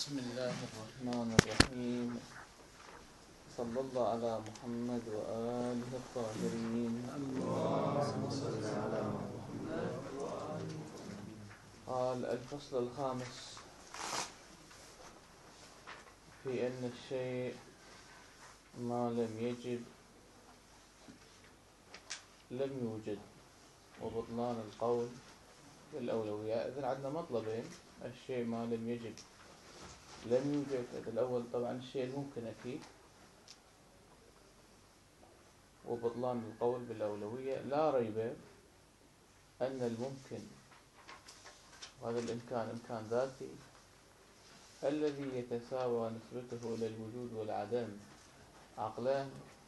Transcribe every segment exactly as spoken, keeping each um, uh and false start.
بسم الله الرحمن الرحيم. صلى الله على محمد وآله الطاهرين. اللهم صل على محمد. قال الفصل الخامس في أن الشيء ما لم يجب لم يوجد، وبطلان القول بالأولوية. إذن عندنا مطلبين: الشيء ما لم يجب لم يوجد. الأول طبعا الشيء الممكن أكيد، وبطلان القول بالأولوية. لا ريب أن الممكن، وهذا الإمكان إمكان ذاتي الذي يتساوى نسبته إلى الوجود والعدم عقلان،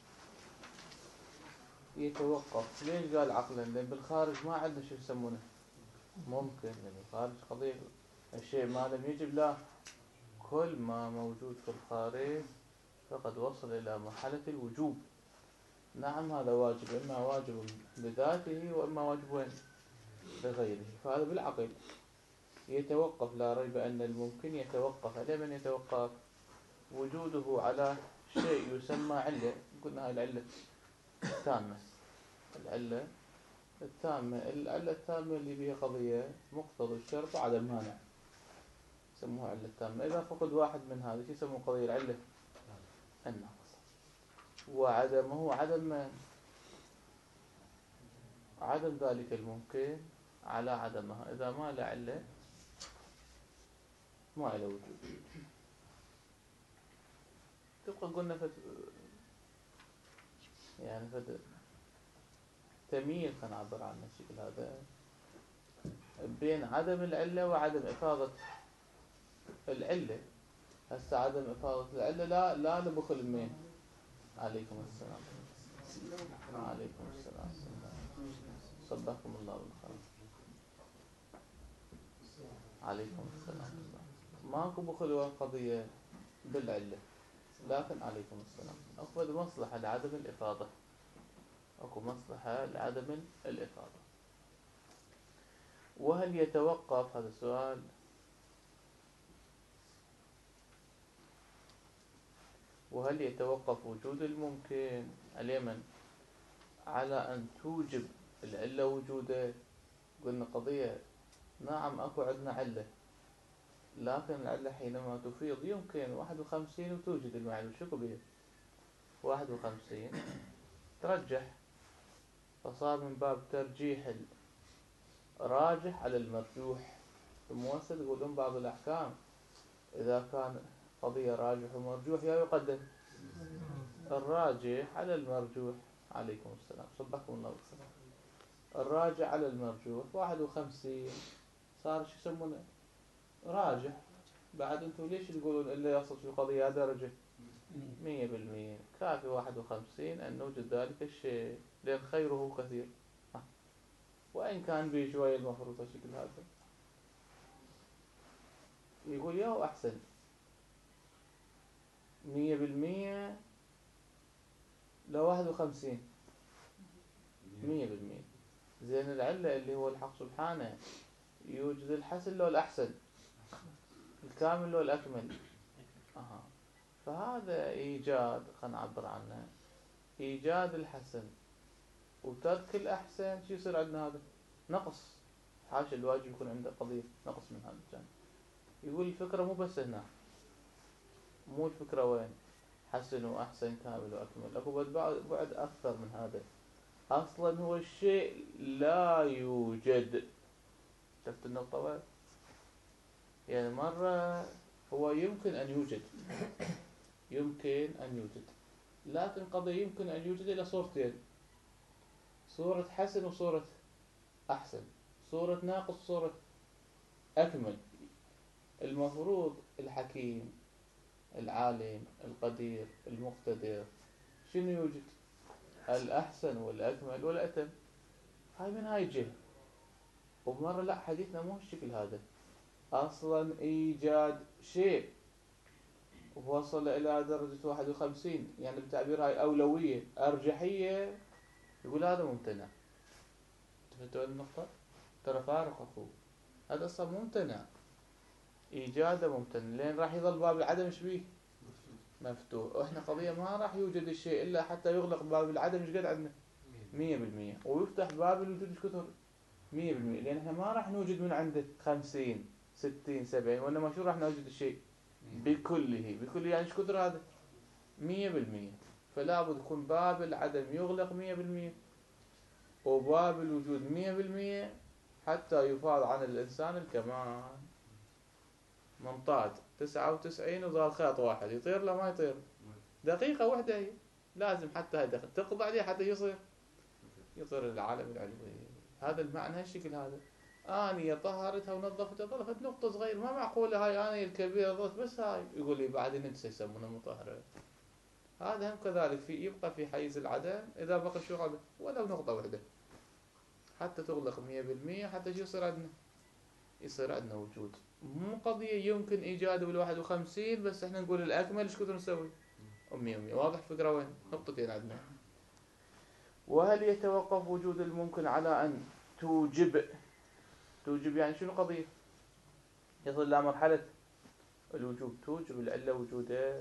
يتوقف. ليش قال عقلان؟ لأن بالخارج ما عندنا شو يسمونه ممكن. لأن بالخارج قضية الشيء ما لم يجب، لا، كل ما موجود في الخارج فقد وصل إلى مرحلة الوجوب. نعم هذا واجب، إما واجب لذاته وإما واجب وين لغيره. فهذا بالعقل يتوقف. لا ريب أن الممكن يتوقف. على من يتوقف؟ وجوده على شيء يسمى علة. قلنا هاي العلة التامة. العلة التامة العلة التامة اللي بها قضية مقتضى الشرط وعدم مانع، يسموها علة التامة. إذا فقد واحد من هذا شو يسموه قضية العلة الناقصة. وعدمه عدم من؟ عدم ذلك الممكن على عدمها. إذا ما له علة ما له وجود. تبقى قلنا فت... يعني فت... تمييز، خلينا نعبر عنه الشكل هذا، بين عدم العلة وعدم إفاضة العلة. هسه عدم إفاضة العلة لا لا لبخل مين؟ عليكم السلام. عليكم السلام. صدقكم الله بالخير. عليكم السلام. ماكو بخل والقضية بالعلة، لكن عليكم السلام أكو مصلحة لعدم الإفاضة. أكو مصلحة لعدم الإفاضة. وهل يتوقف، هذا السؤال، وهل يتوقف وجود الممكن على من؟ على أن توجب العلة وجوده. قلنا قضية نعم أكو عندنا علة، لكن العلة حينما تفيض يمكن واحد وخمسين وتوجد المعلوم. شكو بيه واحد وخمسين ترجح، فصار من باب ترجيح الراجح على المرجوح. ثم وصل يقولون بعض الأحكام إذا كان قضية راجح ومرجوح يا يقدم الراجح على المرجوح. عليكم السلام. صبحكم الله بالخير. الراجح على المرجوح واحد وخمسين صار شو يسمونه راجح. بعد انتم ليش تقولون إلا يصل في القضية درجة مية بالمية؟ كافي واحد وخمسين أن نوجد ذلك الشيء، لأن خيره كثير، وإن كان به شوية المفروض الشكل هذا. يقول ياهو أحسن مية بالمية لو واحد وخمسين مية بالمية. زين العلة اللي هو الحق سبحانه يوجد الحسن لو الأحسن، الكامل لو الأكمل. أها. فهذا إيجاد، خلينا نعبر عنه إيجاد الحسن وترك الأحسن. شو يصير عندنا؟ هذا نقص. حاشا الواجب يكون عنده قضية نقص من هذا الجانب. يقول الفكرة مو بس هنا، مو الفكرة وين حسن وأحسن كامل وأكمل. أكو بعد أكثر من هذا. أصلا هو الشيء لا يوجد. شفت النقطة وين؟ يعني مرة هو يمكن أن يوجد، يمكن أن يوجد، لكن قضية يمكن أن يوجد إلى صورتين: صورة حسن وصورة أحسن، صورة ناقص وصورة أكمل. المفروض الحكيم العالم القدير المقتدر شنو يوجد؟ الأحسن والأكمل والأتم. هاي من هاي الجهة. ومرة لا، حديثنا مو الشكل هذا. أصلا إيجاد شيء وصل إلى درجة واحد وخمسين، يعني بتعبير هاي أولوية أرجحية، يقول هذا ممتنع. تفتوا النقطة؟ ترى فارق أخوه، هذا أصلا ممتنع. إيجاده ممتن، لين راح يظل باب العدم إيش بيه؟ مفتوح. وإحنا قضية ما راح يوجد الشيء إلا حتى يغلق باب العدم إيش قد عندنا؟ مية بالمية. ويفتح باب الوجود إيش كثر؟ مية بالمية. لأن إحنا ما راح نوجد من عنده خمسين ستين سبعين، وإنما شو راح نوجد الشيء؟ بكله. بكله يعني إيش كثر هذا؟ مية بالمية. فلا بد يكون باب العدم يغلق مية بالمية وباب الوجود مية بالمية حتى يفاض عن الإنسان الكمال. منطاد تسعة وتسعين وظل خيط واحد، يطير لا ما يطير؟ دقيقة واحدة هي لازم حتى هاي تقضى عليه حتى يصير يطير العالم العلوي. هذا المعنى هالشكل هذا. آنية طهرتها ونظفتها ظلت نقطة صغيرة، ما معقولة هاي آنية الكبيرة ظلت بس هاي، يقول لي بعدين انت يسمونها مطهرة. هذا هم كذلك في يبقى في حيز العدم إذا بقى شو عدم ولو نقطة واحدة حتى تغلق مية بالمية حتى شو يصير عندنا؟ يصير عندنا وجود. مو قضية يمكن إيجاده بالواحد وخمسين بس إحنا نقول الأكمل إيش كثر نسوي؟ مية ومية. واضح الفكرة وين؟ نقطتين عندنا. وهل يتوقف وجود الممكن على أن توجب؟ توجب يعني شنو قضية؟ يصل إلى مرحلة الوجوب، توجب العلة وجوده.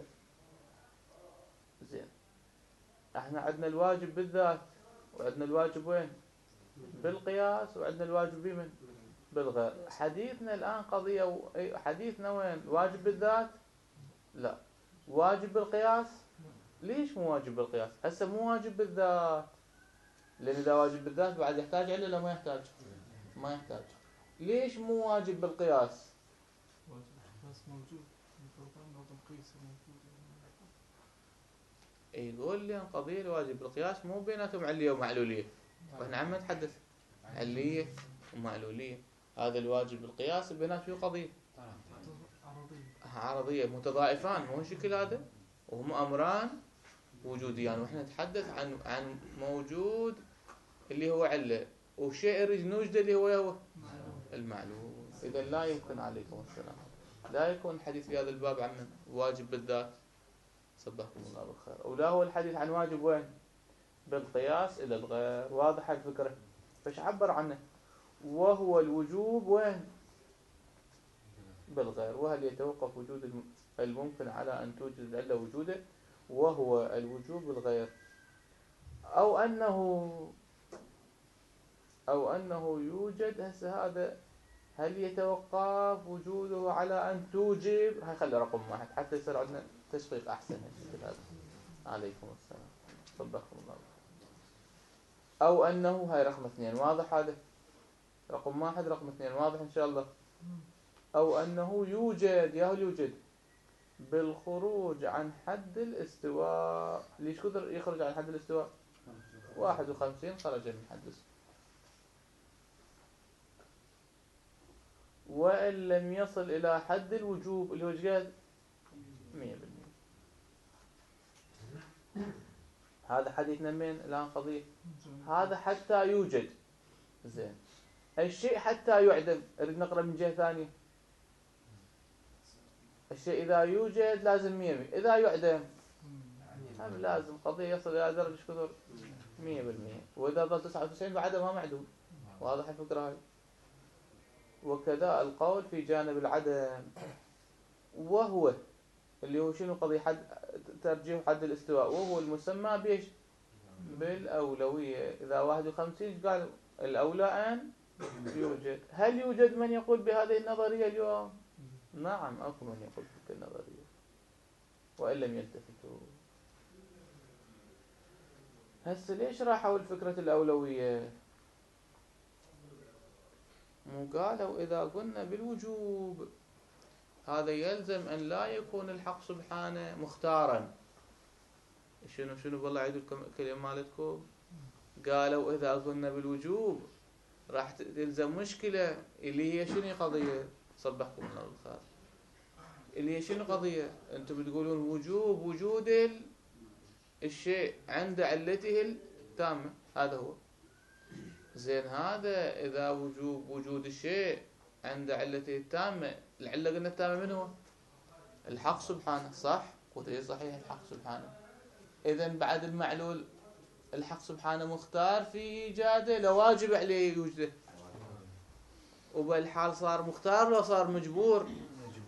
زين. احنا عندنا الواجب بالذات وعندنا الواجب وين؟ بالقياس. وعندنا الواجب بمن؟ بالغير. حديثنا الآن قضية و... حديثنا وين؟ واجب بالذات؟ لا. واجب بالقياس؟ ليش مو واجب بالقياس؟ هسه مو واجب بالذات، لأن إذا واجب بالذات بعد يحتاج علة ولا ما يحتاج؟ ما يحتاج. ليش مو واجب بالقياس؟ واجب بالقياس موجود، بالقياس موجود. يقول لي قضية الواجب بالقياس مو بيناتهم علية ومعلولية، واحنا عم نتحدث علية ومعلولية. هذا الواجب بالقياس بينات شو قضية؟ عرضية. عرضية متضائفان، مو شكل هذا؟ وهم أمران وجوديان، واحنا نتحدث عن عن موجود اللي هو علة وشيء نريد نوجده اللي هو هو المعلوم. إذا لا يمكن عليكم السلام لا يكون الحديث في هذا الباب عن واجب بالذات، صبحكم الله بالخير، ولا هو الحديث عن واجب وين؟ بالقياس إلى الغير. واضح الفكرة؟ فش عبر عنه؟ وهو الوجوب وين؟ بالغير. وهل يتوقف وجود الممكن على أن توجد العلة وجوده؟ وهو الوجوب بالغير. أو أنه أو أنه يوجد. هسه هذا هل يتوقف وجوده على أن توجب؟ هاي خلي رقم واحد حتى يصير عندنا تشقيق أحسن. هذا عليكم السلام صبحكم الله. أو أنه هاي رقم اثنين. واضح هذا؟ رقم واحد رقم اثنين واضح إن شاء الله. أو أنه يوجد. ياهو يوجد بالخروج عن حد الاستواء. ليش كثر يخرج عن حد الاستواء؟ واحد وخمسين خرج من حد الاستواء. وإن لم يصل إلى حد الوجوب اللي هو جاد مية بالمية. هذا حديثنا من الآن قضية هذا حتى يوجد. زين. الشيء حتى يعدم أريد نقرأ من جهة ثانية. الشيء إذا يوجد لازم مية بالمية، إذا يعدم هم لازم قضية يصل إلى درجة كثر مية بالمية. وإذا ظل تسعة وتسعين بعده ما معدوم. واضح الفكرة هاي؟ وكذا القول في جانب العدم، وهو اللي هو شنو قضية حد ترجيح حد الاستواء، وهو المسمى بيش بالأولوية. إذا واحد وخمسين قال الأولى أن يوجد. هل يوجد من يقول بهذه النظرية اليوم؟ نعم أكو من يقول بهذه النظرية وإن لم يلتفتوا. هسه ليش راحوا الفكرة الأولوية؟ مو قالوا إذا قلنا بالوجوب هذا يلزم أن لا يكون الحق سبحانه مختارا. شنو شنو والله عيدوا الكلمة مالتكم. قالوا إذا قلنا بالوجوب راح تلزم مشكلة اللي هي شنو قضية؟ صبحكم الله بالخير. اللي هي شنو قضية؟ أنتم بتقولون وجوب وجود الشيء عند علته التامة. هذا هو. زين. هذا إذا وجوب وجود الشيء عند علته التامة، العلة قلنا التامة من هو؟ الحق سبحانه. صح؟ قلت إيه صحيح الحق سبحانه. إذن بعد المعلول الحق سبحانه مختار في إيجاده لواجب عليه يوجده. وبالحال صار مختار ولا صار مجبور؟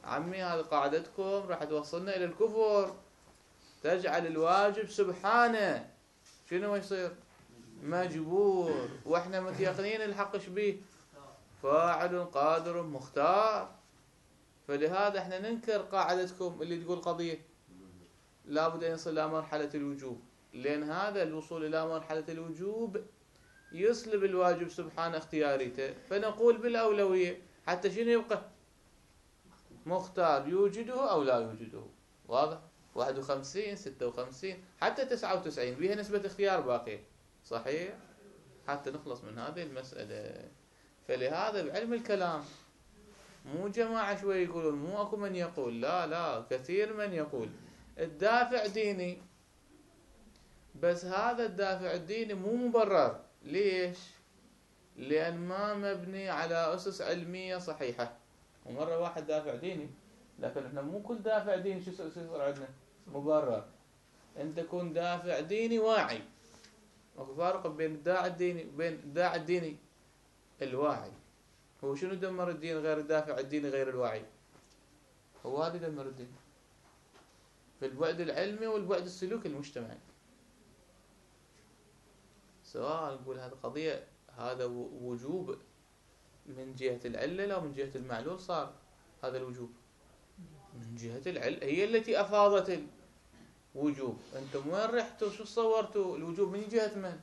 عمي هذه قاعدتكم راح توصلنا إلى الكفر، تجعل الواجب سبحانه شنو يصير؟ مجبور، واحنا متيقنين الحق شبيه؟ فاعل قادر مختار. فلهذا احنا ننكر قاعدتكم اللي تقول قضية لابد أن يصل إلى مرحلة الوجوب، لأن هذا الوصول إلى مرحلة الوجوب يسلب الواجب سبحانه اختياريته. فنقول بالأولوية حتى شنو يبقى؟ مختار، يوجده أو لا يوجده. واضح؟ واحد وخمسين، ستة وخمسين، حتى تسعة وتسعين بها نسبة اختيار باقية. صحيح؟ حتى نخلص من هذه المسألة. فلهذا بعلم الكلام مو جماعة شوي يقولون، مو أكو من يقول، لا لا، كثير من يقول الدافع ديني، بس هذا الدافع الديني مو مبرر. ليش؟ لأن ما مبني على أسس علمية صحيحة. ومرة واحد دافع ديني، لكن احنا مو كل دافع ديني شو يصير عندنا مبرر. انت تكون دافع ديني واعي. اكو فارق بين الداعي الديني وبين الداعي الديني الواعي. هو شنو دمر الدين غير الدافع الديني غير الواعي؟ هو هذا دمر الدين في البعد العلمي والبعد السلوكي المجتمعي. سواء نقول هذه قضية، هذا وجوب من جهة العلة لا من جهة المعلول صار هذا الوجوب. من جهة العلة هي التي أفاضت الوجوب. أنتم وين رحتوا؟ شو صورتوا الوجوب من جهة من؟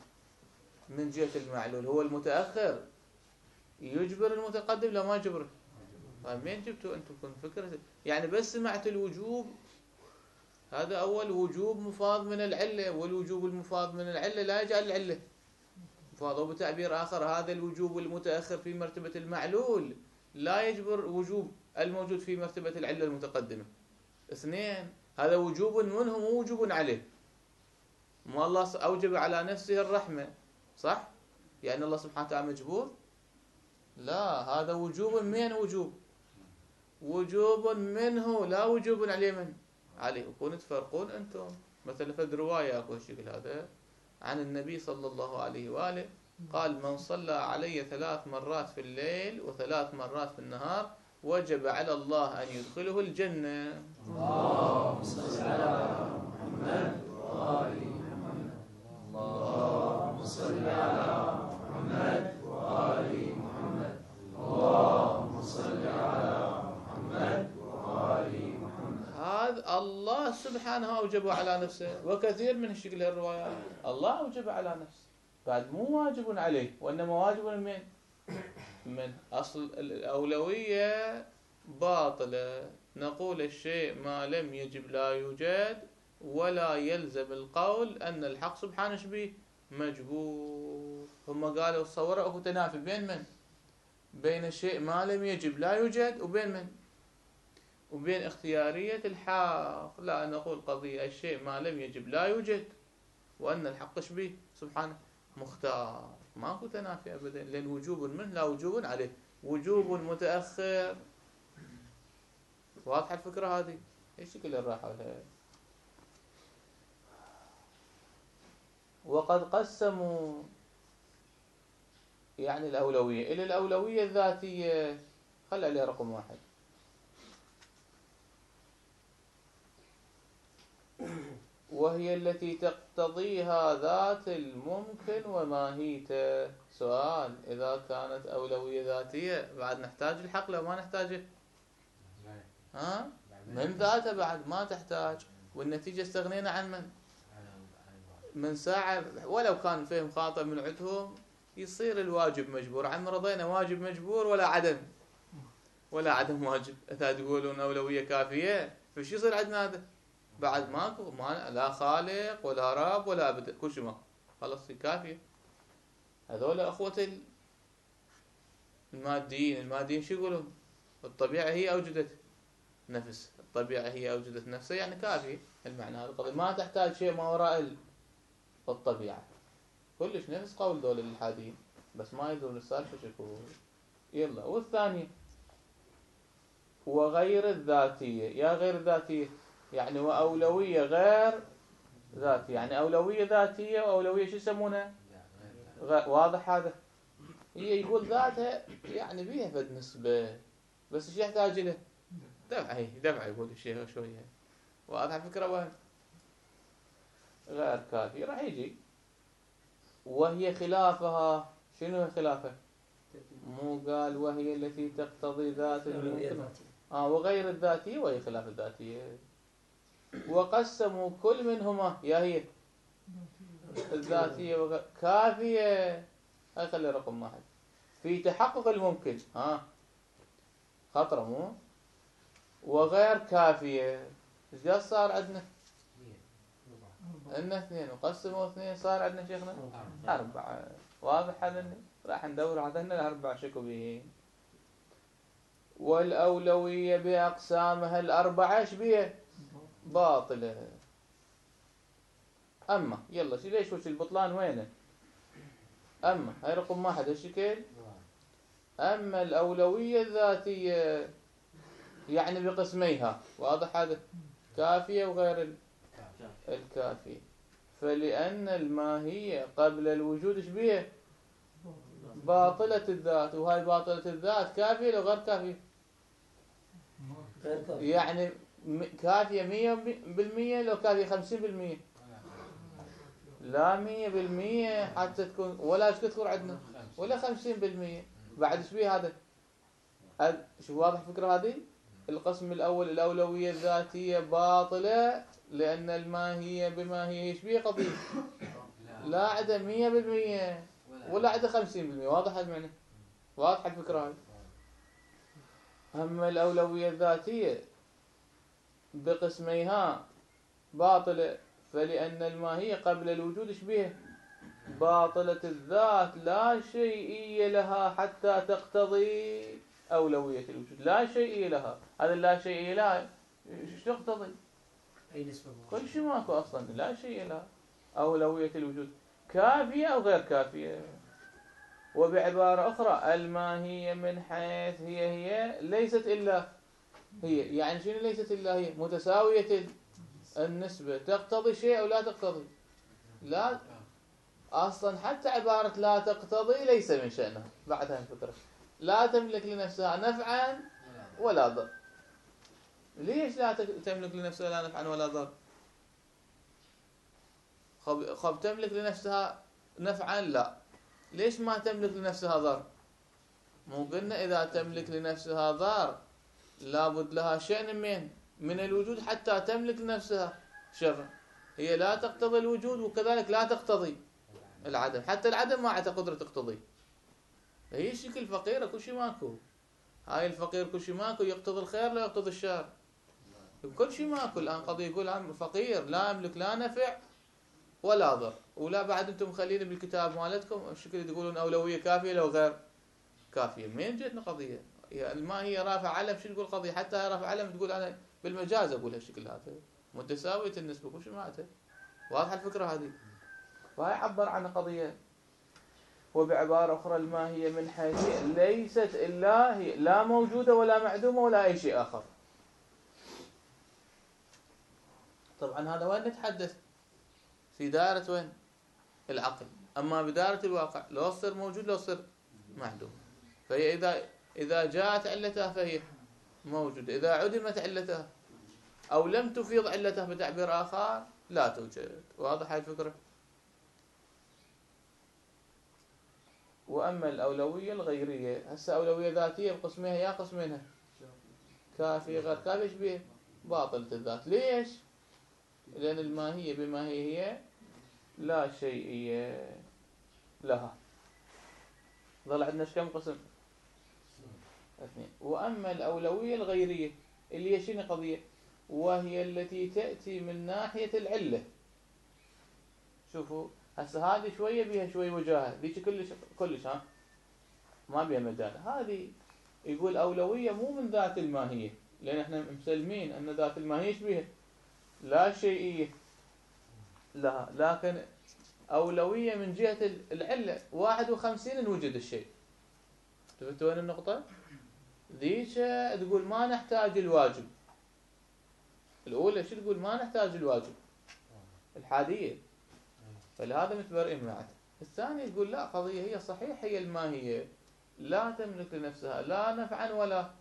من جهة المعلول. هو المتأخر يجبر المتقدم لا ما يجبره. فمين جبتوا أنتم فكرة؟ يعني بس سمعت الوجوب، هذا أول وجوب مفاض من العلة، والوجوب المفاض من العلة لا يجعل العلة مفاض. بتعبير آخر هذا الوجوب المتأخر في مرتبة المعلول لا يجبر وجوب الموجود في مرتبة العلة المتقدمة. اثنين، هذا وجوب منه مو وجوب عليه. ما الله أوجب على نفسه الرحمة، صح؟ يعني الله سبحانه وتعالى مجبور؟ لا، هذا وجوب من وجوب وجوب منه لا وجوب عليه من عليه. وكون تفرقون أنتم مثلا في رواية أكو الشكل هذا عن النبي صلى الله عليه وآله قال: من صلى علي ثلاث مرات في الليل وثلاث مرات في النهار وجب على الله أن يدخله الجنة. اللهم صل على محمد وآل محمد. اللهم صل على محمد وآل محمد. اللهم صل على محمد وآل محمد. هذا الله سبحانه أوجب على نفسه، وكثير من شكل الروايات الله أوجب على نفسه، بعد مو واجب عليه، وإنما واجب من من أصل الأولوية باطلة. نقول الشيء ما لم يجب لا يوجد، ولا يلزم القول أن الحق سبحانه شبيه مجبور. هم قالوا صوروا أكو تنافي بين من؟ بين الشيء ما لم يجب لا يوجد وبين من؟ وبين اختيارية الحق. لا، نقول قضية الشيء ما لم يجب لا يوجد، وأن الحق شبيه سبحانه مختار. ماكو تنافي أبدا، لأن وجوب منه لا وجوب عليه، وجوب متأخر. واضحة الفكرة هذه؟ ايش شكل الراحة لها؟ وقد قسموا يعني الأولوية إلى الأولوية الذاتية، خل عليها رقم واحد، وهي التي تقتضيها ذات الممكن وماهيته. سؤال: إذا كانت أولوية ذاتية بعد نحتاج الحق لو ما نحتاجه؟ ها؟ من ذاته بعد ما تحتاج، والنتيجة استغنينا عن من؟ من ساعة ولو كان فهم خاطئ من عندهم يصير الواجب مجبور. عن رضينا واجب مجبور ولا عدم ولا عدم واجب. إذا تقولون أولوية كافية فش يصير عندنا هذا؟ بعد ماكو، ما لا خالق ولا رب ولا أبدا، كل شيء ماكو، خلاص كافية. هذول أخوة الماديين. الماديين شو يقولون؟ الطبيعة هي أوجدت نفس، الطبيعة هي أوجدت نفسها، يعني كافية. المعنى هذا القضية ما تحتاج شيء ما وراء الطبيعة. كلش نفس قول دول الإلحاديين، بس ما يدرون السالفة شكو. يلا، والثانية وغير الذاتية. يا غير الذاتية يعني وأولوية غير ذاتية، يعني أولوية ذاتية وأولوية شو يسمونها؟ واضح هذا؟ هي يقول ذاتها يعني بيها فد نسبة، بس ايش يحتاج له؟ دفع هي دفع يقول الشيخ شوية. واضح الفكرة وين؟ غير كافي راح يجي. وهي خلافها، شنو هي خلافه؟ مو قال وهي التي تقتضي ذات الممكن اه وغير الذاتية، وهي خلاف الذاتية. وقسموا كل منهما يا هي الذاتية وغير كافية. هاي خلي رقم واحد في تحقق الممكن ها خطرة مو وغير كافية. ايش قال صار عندنا؟ عندنا اثنين وقسموا اثنين صار عندنا شيخنا أربعة. واضح هذا؟ راح ندور على الأربعة شكو به. والأولوية بأقسامها الأربعة ايش بيه؟ باطلة. أما يلا شي ليش وش البطلان وينه؟ أما هاي رقم واحد هالشكل. أما الأولوية الذاتية يعني بقسميها. واضح هذا؟ كافية وغير الكافية. فلأن الماهية قبل الوجود ايش بيه؟ باطلة الذات. وهاي باطلة الذات كافية لو غير كافية؟ يعني كافية مية بالمية لو كافية خمسين بالمية؟ لا مية بالمية حتى تكون ولا ايش تذكر عندنا ولا خمسين بالمية. بعد ايش بيه هذا؟ شو واضح الفكرة هذه؟ القسم الأول الأولوية الذاتية باطلة لأن الماهية بماهية ايش بيه قضية؟ لا عدا مية بالمية ولا عدا خمسين بالمية. واضح هذا المعنى؟ واضح الفكرة هذه؟ أما الأولوية الذاتية بقسميها باطلة فلأن الماهية قبل الوجود ايش بيه؟ باطلة الذات لا شيئية لها حتى تقتضي أولوية الوجود. لا شيئية لها. هذا لا شيئية لها ايش تقتضي؟ أي نسبة؟ كل شيء ماكو أصلا. لا شيء لها أولوية الوجود كافية أو غير كافية. وبعبارة أخرى الماهية من حيث هي هي ليست إلا هي. يعني شنو ليست إلا هي؟ متساوية النسبة. تقتضي شيء أو لا تقتضي؟ لا أصلا حتى عبارة لا تقتضي ليس من شأنها. بعدها الفكرة لا تملك لنفسها نفعا ولا ضر. ليش لا تملك لنفسها لا نفعا ولا ضر؟ خب, خب تملك لنفسها نفعا لا. ليش ما تملك لنفسها ضر؟ مو قلنا إذا تملك لنفسها ضر لابد لها شأن من من الوجود حتى تملك لنفسها شر. هي لا تقتضي الوجود وكذلك لا تقتضي العدم. حتى العدم ما عندها قدرة تقتضي. هي شكل فقيرة كل شيء ماكو. هاي الفقير كل شيء ماكو يقتضي الخير لا يقتضي الشر. كل شيء ماكو. الآن قضية يقول عن فقير لا يملك لا نفع ولا ضر. ولا بعد انتم مخلين بالكتاب مالتكم الشكل تقولون أولوية كافية لو غير كافية. منين جتنا قضية؟ ما هي رافع علم شو تقول قضية؟ حتى هي رافع علم تقول أنا بالمجاز أقول هالشكل هذا متساوية النسبة كل شيء معناته. واضحة الفكرة هذه؟ فهي عبر عن قضية. وبعبارة أخرى الماهية من حيث ليست إلا هي لا موجودة ولا معدومة ولا أي شيء آخر. طبعا هذا وين نتحدث؟ في دائرة وين؟ العقل. أما بدائرة الواقع لو صار موجود لو صار معدوم. فهي إذا إذا جاءت علتها فهي موجودة. إذا عدمت علتها أو لم تفيض علتها بتعبير آخر لا توجد. واضح هاي الفكرة؟ وأما الأولوية الغيرية هسه أولوية ذاتية بقسمها يا قسمينها كافية غير كافية ايش بيه؟ باطلة الذات. ليش؟ لأن الماهية بما هي هي لا شيئية لها. ظل عندنا كم قسم؟ اثنين. وأما الأولوية الغيرية اللي هي شنو قضية؟ وهي التي تأتي من ناحية العلة. شوفوا هسه هذه شوية بيها شوية وجاهة. ذيك كلش كلش ها ما بيها مجال. هذه يقول أولوية مو من ذات الماهية لأن احنا مسلمين أن ذات الماهية ايش بيها؟ لا شيئية لها. لكن أولوية من جهة العلة. واحد وخمسين وجد الشيء. شفتوا وين النقطة؟ ذيك تقول ما نحتاج الواجب. الأولى شو تقول؟ ما نحتاج الواجب الحادية. فلهذا متبرئين معه. الثانية تقول لا قضية هي صحيح هي الماهية لا تملك لنفسها لا نفعا ولا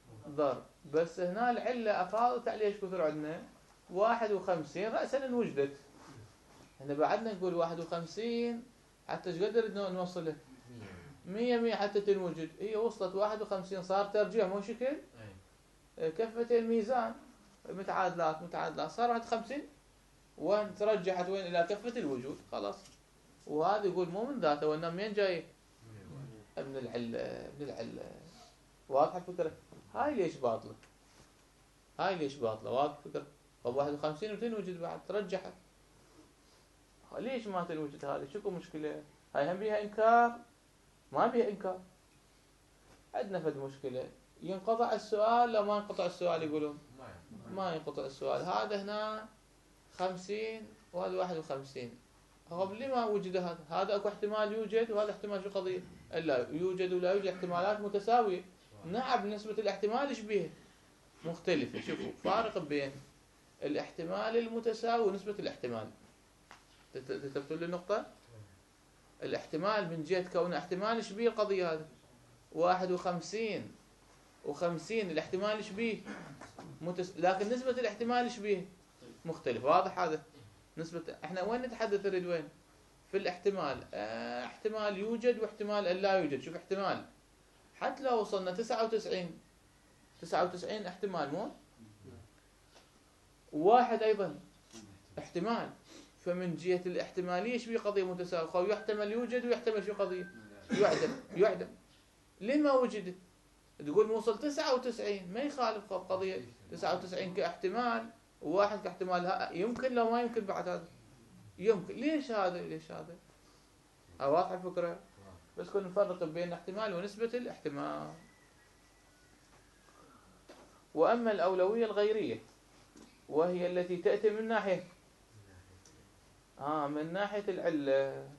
ضرب. بس هنا العلة أفاضت عليه ايش كثر عندنا؟ واحد وخمسين رأسا إن وجدت. احنا بعدنا نقول واحد وخمسين حتى ايش قدر نوصله؟ مية مية حتى تنوجد. هي وصلت واحد وخمسين، صار ترجيع مو شكل؟ كفتي الميزان متعادلات متعادلات، صار واحد وخمسين وين ترجحت وين؟ إلى كفة الوجود خلاص. وهذا يقول مو من ذاته، وإنما منين جاي؟ من العلة، من العلة. واضحة الفكرة؟ هاي ليش باطلة؟ هاي ليش باطلة؟ واضح الفكرة؟ طب واحد وخمسين وتنوجد بعد ترجحت، ليش ما تنوجد هذه؟ شكو مشكلة؟ هاي هم بيها إنكار؟ ما بيها إنكار. عندنا فد مشكلة، ينقطع السؤال لو ما ينقطع السؤال يقولون؟ ما ينقطع السؤال. هذا هنا خمسين وهذا واحد وخمسين، طب لما وجد هذا؟ هذا اكو احتمال يوجد وهذا احتمال شو قضية؟ الا يوجد ولا يوجد احتمالات متساوية. نعم نسبة الاحتمال ايش بيها؟ مختلفة. شوفوا فارق بين الاحتمال المتساوي ونسبة الاحتمال. تثبتوا لي النقطة؟ الاحتمال من جهة كونه احتمال ايش بيه القضية هذا؟ واحد وخمسين وخمسين الاحتمال ايش بيه؟ متس... لكن نسبة الاحتمال ايش بيه؟ مختلف. واضح هذا؟ نسبة احنا وين نتحدث؟ نريد وين؟ في الاحتمال. اه احتمال يوجد واحتمال ان لا يوجد. شوف احتمال حتى لو وصلنا تسعة وتسعين تسعة وتسعين احتمال مو؟ واحد ايضا احتمال. فمن جهة الاحتمالية ايش بيه؟ قضية متساوية. خو يحتمل يوجد ويحتمل شو قضية؟ يعدم. يعدم. لما وجدت؟ تقول موصل تسعة وتسعين ما يخالف قضية تسعة وتسعين كاحتمال وواحد كاحتمال. يمكن لو ما يمكن بعد هذا يمكن. ليش هذا؟ ليش هذا؟ واضح الفكرة؟ بس كنا نفرق بين احتمال ونسبة الاحتمال. وأما الأولوية الغيرية وهي التي تأتي من ناحية آه من ناحية العلة،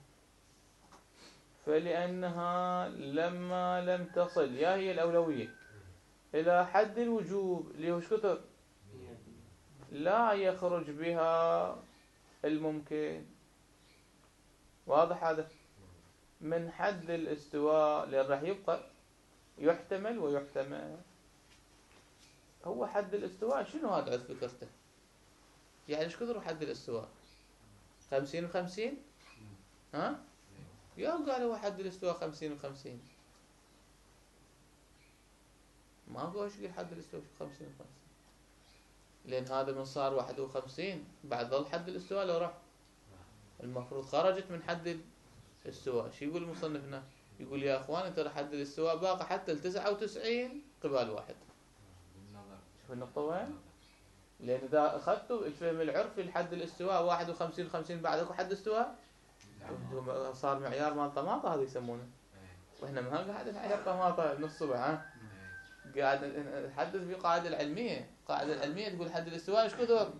فلأنها لما لم تصل يا هي الأولوية إلى حد الوجوب اللي هو كثر لا يخرج بها الممكن. واضح هذا؟ من حد الاستواء، لأن راح يبقى يحتمل ويحتمل. هو حد الاستواء شنو هذا؟ عد فكرته يعني ايش كثر حد الاستواء؟ خمسين وخمسين؟ ها؟ يا قال هو حد الاستواء خمسين وخمسين. ما هو ايش قال حد الاستواء خمسين وخمسين؟ لأن هذا من صار واحد وخمسين بعد ظل حد الاستواء لو راح المفروض خرجت من حد الاستواء. شو يقول المصنف هنا؟ يقول يا اخوان ترى حد الاستواء باقي حتى ال تسعة وتسعين قبال واحد. شوف النقطة وين؟ لأن إذا أخذتوا الفهم العرفي لحد الاستواء واحد وخمسين وخمسين بعد اكو حد استواء صار معيار مال طماطة هذا يسمونه. واحنا ما قاعد نعير طماطة من الصبح. ها قاعد نحدث في قاعدة العلمية. قاعدة العلمية تقول حد الاستواء ايش كثر؟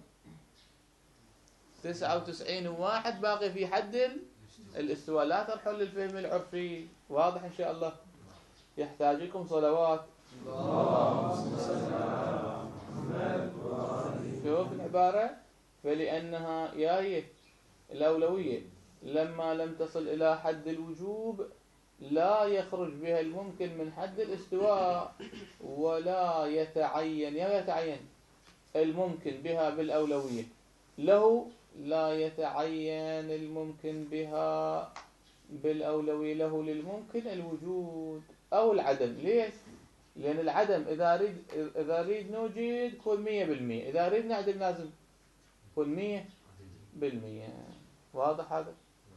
تسعة وتسعين وواحد باقي في حد الاستواء. لا ترحل للفهم العرفي. واضح ان شاء الله؟ يحتاج لكم صلوات. اللهم صل على محمد. شوف العبارة، فلأنها يا هي الأولوية لما لم تصل إلى حد الوجوب لا يخرج بها الممكن من حد الاستواء ولا يتعين يا يتعين الممكن بها بالأولوية له. لا يتعين الممكن بها بالأولوية له للممكن الوجود أو العدم. ليش؟ لأن العدم إذا أريد إذا أريد نوجد كل مية بالمية، إذا أريد نعدم لازم كل مية بالمية. واضح هذا؟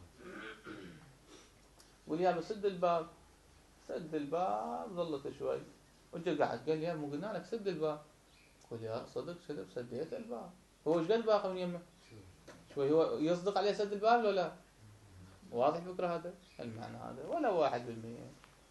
وليا بسد الباب. سد الباب ظلت شوي وجا قاعد قال يا مو قلنا لك سد الباب؟ قل يا صدق سد سديت الباب. هو ايش قال باقي من يمه؟ شوي هو يصدق عليه سد الباب ولا لا؟ واضح الفكرة هذا؟ المعنى هذا ولا واحد بالمية.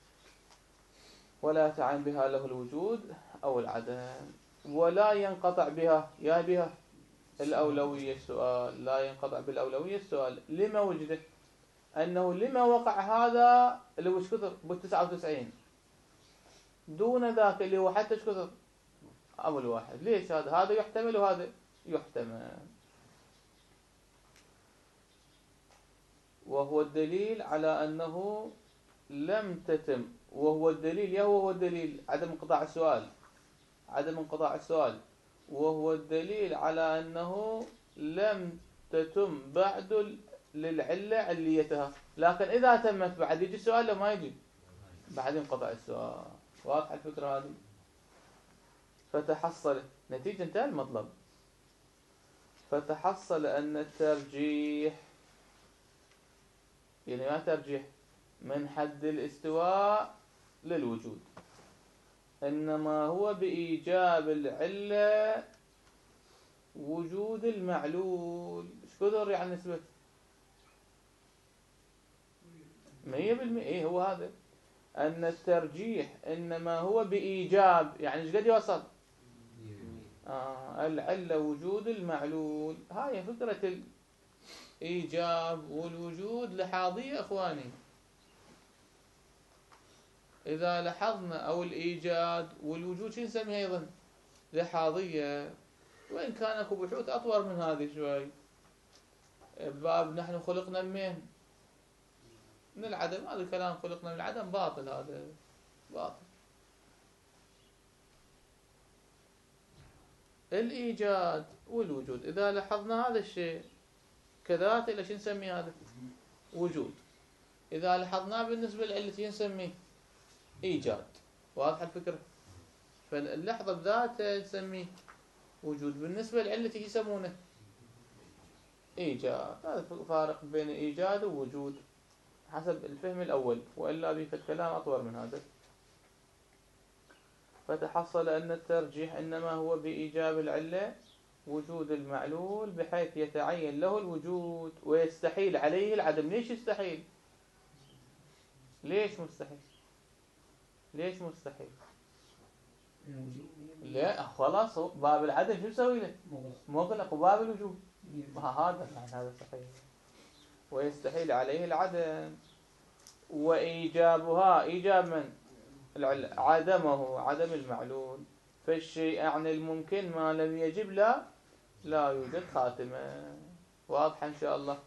ولا يتعين بها له الوجود أو العدم ولا ينقطع بها يا بها الأولوية. السؤال لا ينقطع بالأولوية. السؤال لما وجده؟ أنه لما وقع هذا اللي هو كثر بالتسعة وتسعين دون ذاك اللي هو حتى كثر أول واحد. ليش هذا؟ هذا يحتمل وهذا يحتمل. وهو الدليل على أنه لم تتم. وهو الدليل يا هو الدليل عدم انقطاع السؤال عدم انقطاع السؤال، وهو الدليل على أنه لم تتم بعد للعلة عليتها. لكن إذا تمت بعد يجي السؤال لو ما يجي بعد انقطع السؤال. واضح الفكرة هذه؟ فتحصل نتيجة انتهى المطلب. فتحصل أن الترجيح، يعني ما ترجيح من حد الاستواء للوجود، إنما هو بإيجاب العلة وجود المعلول. ايش كثر يعني نسبة؟ مية بالمية. ايه هو هذا، أن الترجيح إنما هو بإيجاب، يعني ايش قد يوصل؟ آه العلة وجود المعلول. هاي فكرة الإيجاب والوجود لحاظية أخواني. إذا لاحظنا أو الإيجاد والوجود شو نسميه أيضا؟ لحاظية. وإن كان أكو بحوث أطول من هذه شوي، باب نحن خلقنا منين؟ من العدم. هذا الكلام خلقنا من العدم باطل، هذا باطل. الإيجاد والوجود إذا لاحظنا هذا الشيء كذات إلى شو نسميه؟ هذا وجود. إذا لاحظناه بالنسبة للعلة نسميه إيجاد. واضح الفكرة؟ فاللحظة بذاتها نسميه وجود، بالنسبة للعلة يسمونه إيجاد. هذا فارق بين إيجاد ووجود حسب الفهم الأول، وإلا بيك الكلام أطول من هذا. فتحصل أن الترجيح إنما هو بإيجاب العلة وجود المعلول، بحيث يتعين له الوجود ويستحيل عليه العدم. ليش يستحيل؟ ليش مستحيل؟ ليش مستحيل؟ لا خلاص باب العدم شو يسوي له؟ مغلق. وباب الوجود هذا يعني هذا صحيح. ويستحيل عليه العدم. وإيجابها إيجاب من؟ العلة. عدمه عدم المعلول. فالشيء يعني الممكن ما لم يجب لا لا يوجد خاتمة. واضح إن شاء الله؟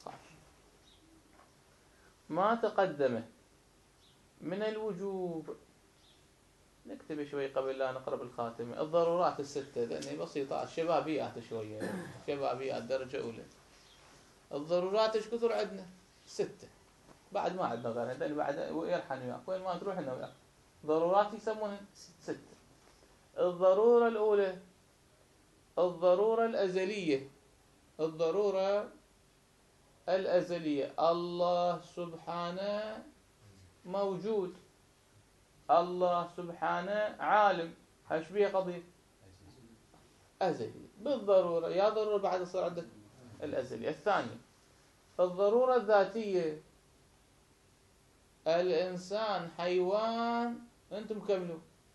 ما تقدمه من الوجوب نكتب شوي قبل لا نقرب الخاتمة. الضرورات الستة، لأنها بسيطة، الشبابيات شوية، شبابيات درجة أولى. الضرورات ايش كثر عندنا؟ ستة. بعد ما عندنا غيرها، لأن بعد يرحن وياك وين ما تروح لنا وياك. ضرورات يسمونها ستة. الضرورة الأولى الضرورة الأزلية. الضرورة الأزلية، الله سبحانه موجود، الله سبحانه عالم. هاي شبيه قضية أزلي بالضرورة. يا ضرورة بعد صار عندك الأزلي. الثانية الضرورة الذاتية، الإنسان حيوان. أنتم كملوا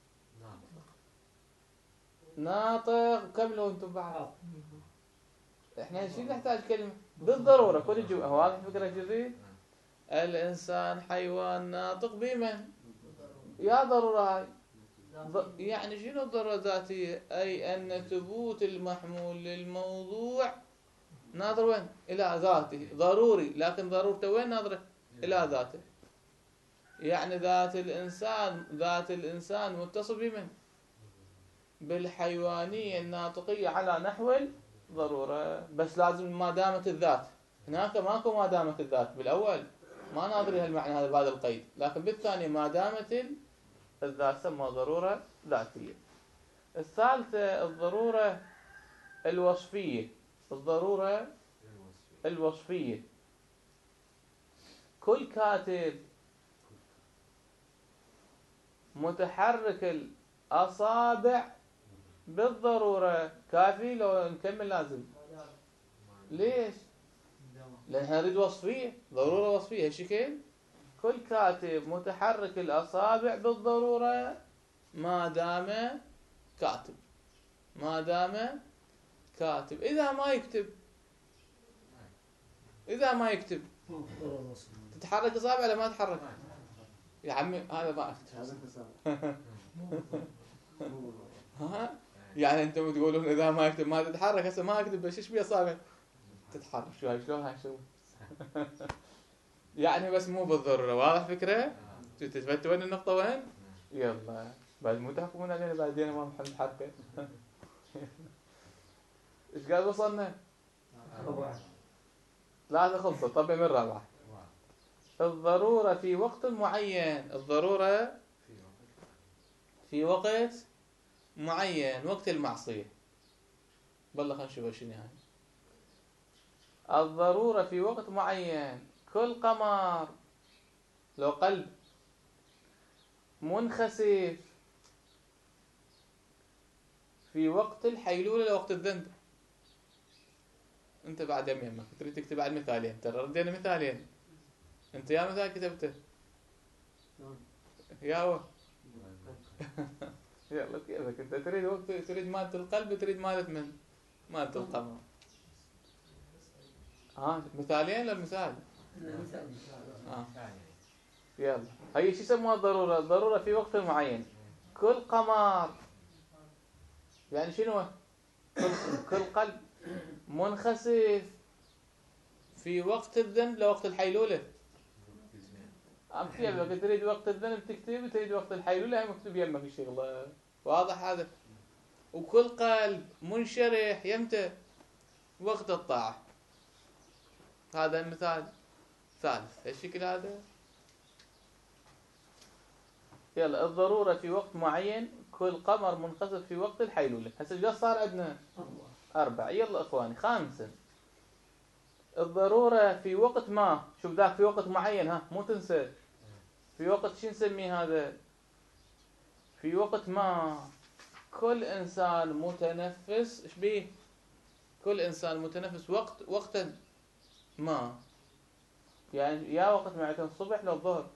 ناطق، كملوا أنتم بعد. إحنا شو نحتاج كلمة بالضرورة كل الجو. هو هذه فكرة جديدة. الإنسان حيوان ناطق بمن؟ يا ضرورة هاي. يعني شنو الضرورة الذاتية؟ أي أن ثبوت المحمول للموضوع ناظر وين؟ إلى ذاته. ضروري، لكن ضرورته وين ناظرة؟ إلى ذاته. يعني ذات الإنسان ذات الإنسان متصل بمن؟ بالحيوانية الناطقية على نحو الضرورة. بس لازم ما دامت الذات. هناك ماكو ما دامت الذات. بالأول ما ناظري هالمعنى هذا بهذا القيد، لكن بالثاني ما دامت الذات سمى ضرورة ذاتية. الثالثة الضرورة الوصفية. الضرورة الوصفية، كل كاتب متحرك الأصابع بالضرورة كافي لو نكمل لازم؟ ليش؟ لأنها نريد وصفية، ضرورة وصفية. هالشكل كل كاتب متحرك الأصابع بالضرورة ما دام كاتب. ما دام كاتب. إذا ما يكتب إذا ما يكتب تتحرك أصابع ولا ما تتحرك؟ يا عمي هذا ما أكتب. ها؟ يعني أنتم تقولون إذا ما يكتب ما تتحرك. هسه ما أكتب بس إيش بي أصابع تتحرك. شو هاي شلون هاي شو؟ يعني بس مو بالضرورة. واضح فكرة؟ تثبت وين النقطة وين؟ يلا بعد مو تحكمون علينا بعدين ما نحل الحركة. ايش قال وصلنا؟ ثلاثة خلصة. طب من الرابعة. الضرورة في وقت معين. الضرورة في وقت معين، وقت المعصية. بالله خلينا نشوف شنو هاي. الضرورة في وقت معين، كل قمر لو قلب منخسف في وقت الحيلولة لوقت الذنب. انت بعد يمك تريد تكتب بعد مثالين، ترى ردينا مثالين. انت يا مثال كتبته يا هو. يلا كيفك انت تريد وقت، تريد مالة القلب، تريد مالة من مالة القمر. ها مثالين لا مثال. اه يلا هي شو يسموها الضرورة؟ الضرورة في وقت معين، كل قمر يعني شنو؟ كل, كل قلب منخسف في وقت الذنب لوقت الحيلولة. أم كيف تريد وقت الذنب تكتب، تريد وقت الحيلولة هي مكتوب يمك الشغلة. واضح هذا؟ وكل قلب منشرح يمتى؟ وقت الطاعة. هذا المثال ثالث. الشكل هذا. يلا الضرورة في وقت معين، كل قمر منخسف في وقت الحيلولة. هسه ايش صار عندنا؟ أربعة. يلا إخواني خامسا. الضرورة في وقت ما. شوف ذاك في وقت معين، ها مو تنسى. في وقت شو نسميه هذا؟ في وقت ما كل إنسان متنفس. إيش بيه؟ كل إنسان متنفس وقت وقتا ما. يعني يا وقت معناته الصبح لو الظهر.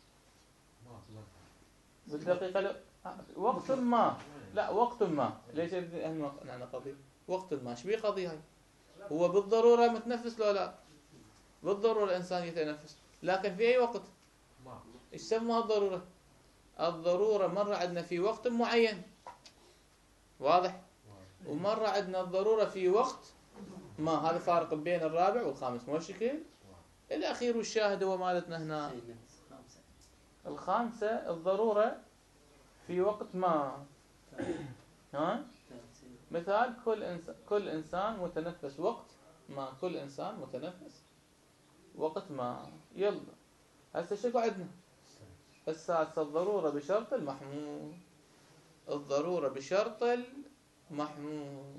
بالدقيقة لو وقت ما. لا وقت ما. ليش أهم معنى قضية؟ وقت ما. إيش بيه قضية هاي؟ هو بالضرورة متنفس لو لا؟ بالضرورة الإنسان يتنفس، لكن في أي وقت؟ إيش سموها الضرورة؟ الضرورة مرة عندنا في وقت معين، واضح؟ ومرة عندنا الضرورة في وقت ما. هذا فارق بين الرابع والخامس. مو الشكل؟ الأخير والشاهد هو مالتنا هنا. الخامسة الضرورة في وقت ما. ها؟ مثال كل إنسان كل إنسان متنفس وقت ما. كل إنسان متنفس وقت ما. يلا هسه شو عندنا؟ السادسة الضرورة بشرط المحمول. الضرورة بشرط المحمول.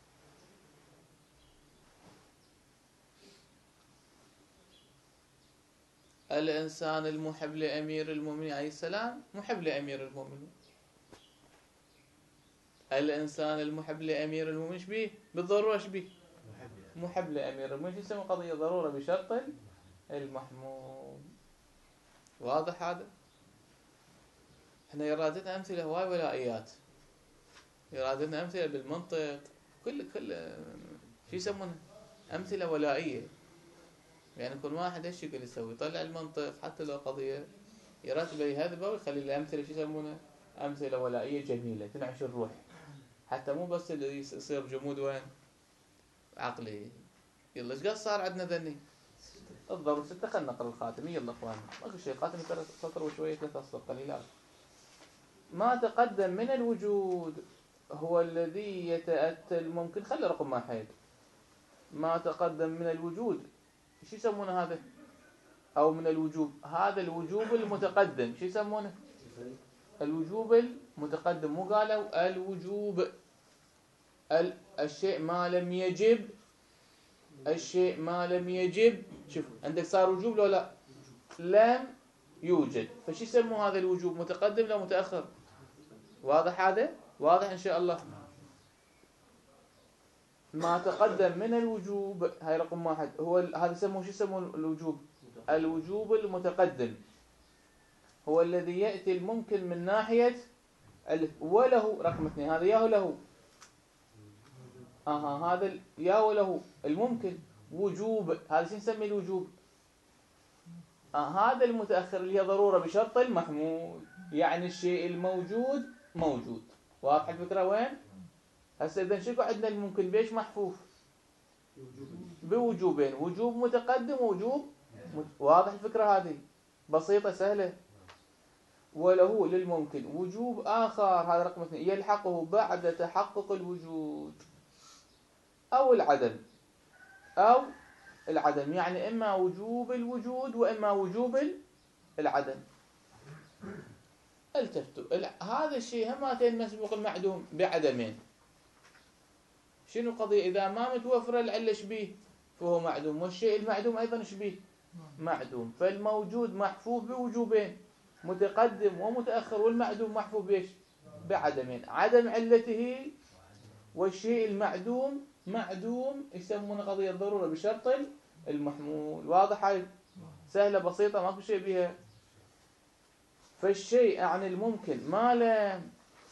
الإنسان المحب لأمير المؤمنين عليه السلام محب لأمير المؤمنين. الإنسان المحب لأمير المؤمنين ايش بيه؟ بالضرورة ايش بيه؟ محب لأمير المؤمنين. شو يسمى قضية ضرورة بشرط المحمول. واضح هذا؟ احنا يرادنا أمثلة هواي ولائيات، يرادنا أمثلة بالمنطق، كل كل شو يسمونه أمثلة ولائية. يعني كل واحد ايش يقول يسوي؟ يطلع المنطق حتى لو قضية يرتب يهذبه ويخلي الأمثلة شو يسمونه أمثلة ولائية جميلة تنعش الروح، حتى مو بس اللي يصير جمود وين عقلي. يلا ايش قال صار عندنا ذني؟ الضرورة ستة. خلنا نقرأ الخاتمة. يلا اخوان ماكو شيء. خاتمة ثلاث سطر وشوية ثلاث سطر قليلات. ما تقدم من الوجود هو الذي يتأتى الممكن. خلي رقم واحد. ما تقدم من الوجود شو يسمونه هذا؟ أو من الوجوب. هذا الوجوب المتقدم شو يسمونه؟ الوجوب المتقدم. مو قالوا الوجوب الشيء ما لم يجب. الشيء ما لم يجب. شوف عندك صار وجوب لو لا؟ لم يوجد. فشو يسموا هذا الوجوب؟ متقدم لا متأخر؟ واضح هذا؟ واضح إن شاء الله. ما تقدم من الوجوب هاي رقم واحد. هو هذا يسموه شو يسموه الوجوب؟ الوجوب المتقدم هو الذي يأتي الممكن من ناحية الف وله. رقم اثنين هذا يا له. اها هذا يا وله الممكن وجوب. هذا شو نسميه الوجوب؟ آه هذا المتأخر اللي هي ضرورة بشرط المحمول. يعني الشيء الموجود موجود. واضح الفكرة وين؟ هسه إذا شو عندنا الممكن بيش محفوف؟ بوجوبين. وجوب متقدم ووجوب مت... واضح الفكرة هذه؟ بسيطة سهلة. وله للممكن وجوب آخر، هذا رقم اثنين، يلحقه بعد تحقق الوجود أو العدم، أو العدم، يعني إما وجوب الوجود وإما وجوب العدم. التفتوا هذا الشيء همتين مسبوق المعدوم بعدمين. شنو قضية؟ إذا ما متوفر العلة شبيه فهو معدوم، والشيء المعدوم أيضا شبيه معدوم، فالموجود محفوظ بوجوبين، متقدم ومتأخر، والمعدوم محفوظ بإيش؟ بعدمين، عدم علته، والشيء المعدوم معدوم، يسمونه قضية ضرورة بشرط المحمول. واضح هاي؟ سهلة بسيطة ماكو شيء بها. فالشيء عن الممكن ما لم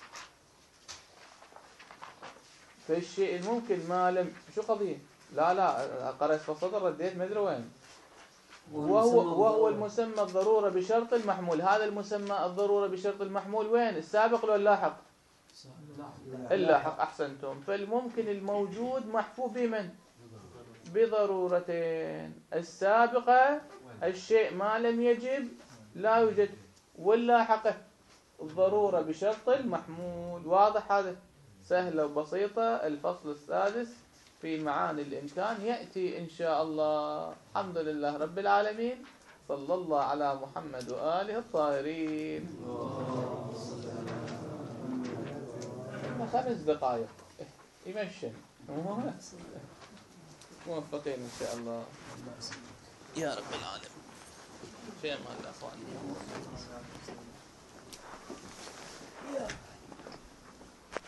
فالشيء الممكن ما لم شو قضية؟ لا لا قرأت في السطر رديت ما ادري وين. وهو وهو المسمى الضرورة بشرط المحمول. هذا المسمى الضرورة بشرط المحمول وين؟ السابق ولا اللاحق؟ اللاحق. أحسنتم. فالممكن الموجود محفوظ بمن؟ بضرورتين. السابقة الشيء ما لم يجب لا يوجد، واللاحقة الضرورة بشرط المحمول. واضح هذا؟ سهلة وبسيطة. الفصل السادس في معاني الإمكان يأتي إن شاء الله. الحمد لله رب العالمين، صلى الله على محمد وآله الطاهرين. خمس دقائق يمشي. موفقين إن شاء الله يا رب العالمين. شيء ما الأخوان